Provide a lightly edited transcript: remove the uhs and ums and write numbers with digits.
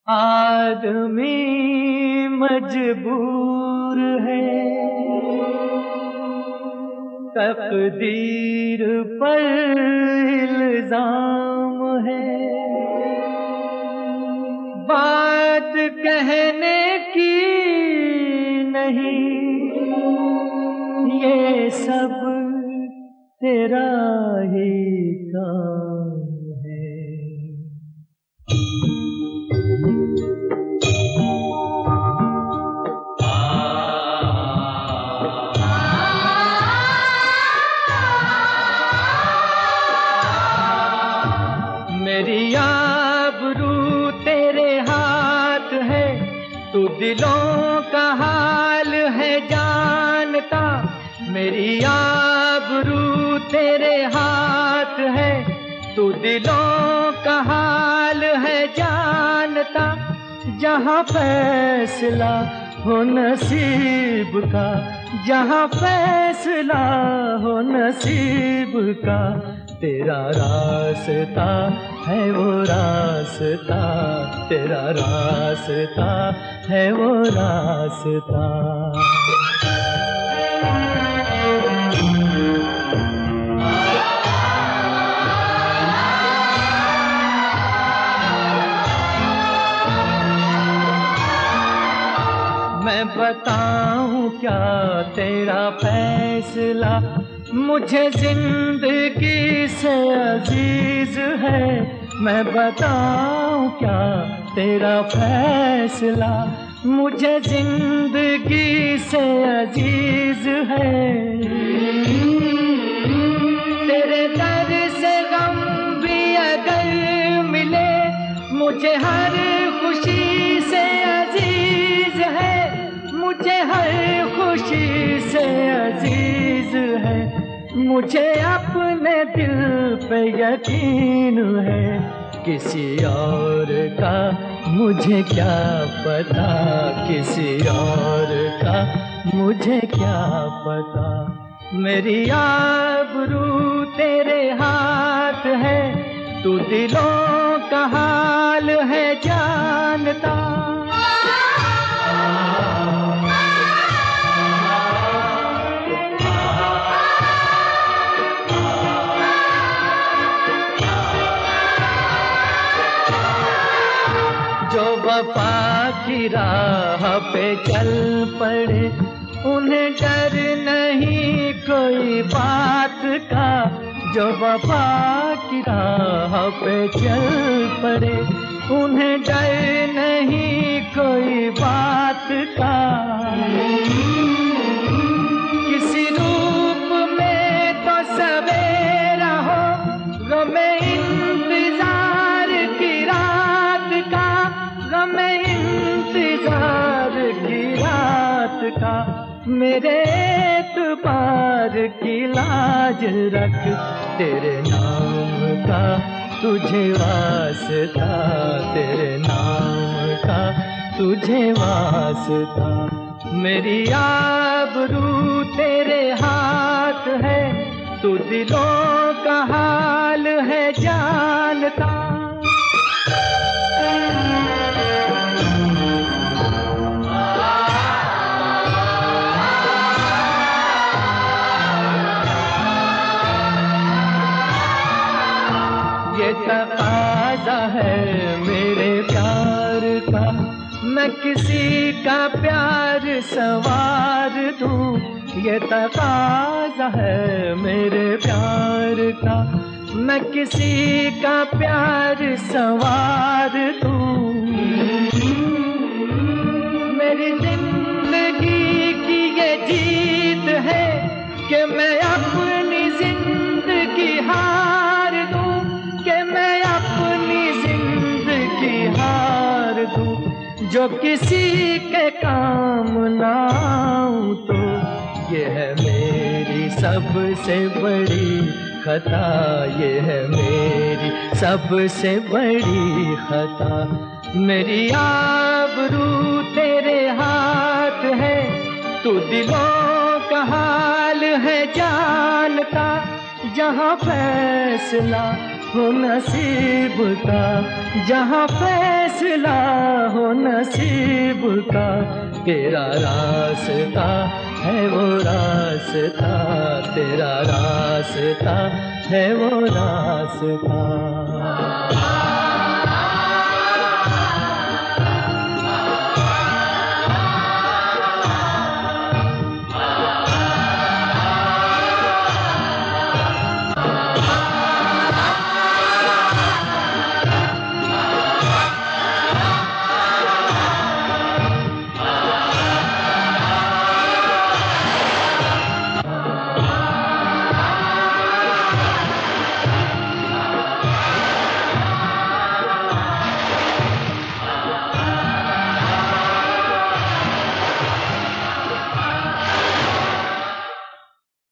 आदमी मजबूर है, तकदीर पर इल्जाम है, बात कहने की नहीं, ये सब तेरा ही काम है। मेरी आबरू तेरे हाथ है, तू दिलों का हाल है जानता। मेरी आबरू तेरे हाथ है, तू दिलों का हाल है जानता। जहाँ फैसला हो नसीब का, जहाँ फैसला हो नसीब का, तेरा रास्ता है वो रास्ता, तेरा रास्ता है वो रास्ता। मैं बताऊं क्या तेरा फैसला, मुझे जिंदगी से अजीज है। मैं बताऊं क्या तेरा फैसला, मुझे जिंदगी से अजीज है। तेरे दर से गम भी अगर मिले, मुझे हर खुशी से अजीज है, मुझे हर खुशी से अजीज है। मुझे अपने दिल पे यकीन है, किसी और का मुझे क्या पता, किसी और का मुझे क्या पता। मेरी आबरू तेरे हाथ है, तू दिलों का हाल है जानता। जो वफा की राह पे चल पड़े, उन्हें डर नहीं कोई बात का। जो वफा की राह पे चल पड़े, उन्हें डर नहीं कोई बात का। किसी रूप में तो सवेरा हो, गमे इंतजार की रात का, गमे इंतजार की रात का। मेरे एतबार की लाज रख, तेरे नाम का तुझे वास्ता, तेरे नाम का तुझे वास्ता। मेरी आबरू तेरे हाथ है, तू दिलों का हाल है जानता। ये तकाज़ा है मेरे प्यार का, मैं किसी का प्यार सवार दूं। ये तकाज़ा है मेरे प्यार का, मैं किसी का प्यार सवार दूं। मेरी जिंदगी की ये जीत है कि मैं अपनी जिंदगी हार दूं, कि मैं अपनी जिंदगी हार दूं। जो किसी के काम ना आऊं तो ये है मेरी सबसे बड़ी खता, ये है मेरी सबसे बड़ी खता। मेरी आबरू तेरे हाथ है, तू दिलों का हाल है जानता। जहाँ फैसला हो नसीब का, जहाँ फैसला वो नसीब का, तेरा रास्ता है वो रास्ता, तेरा रास्ता है वो रास्ता।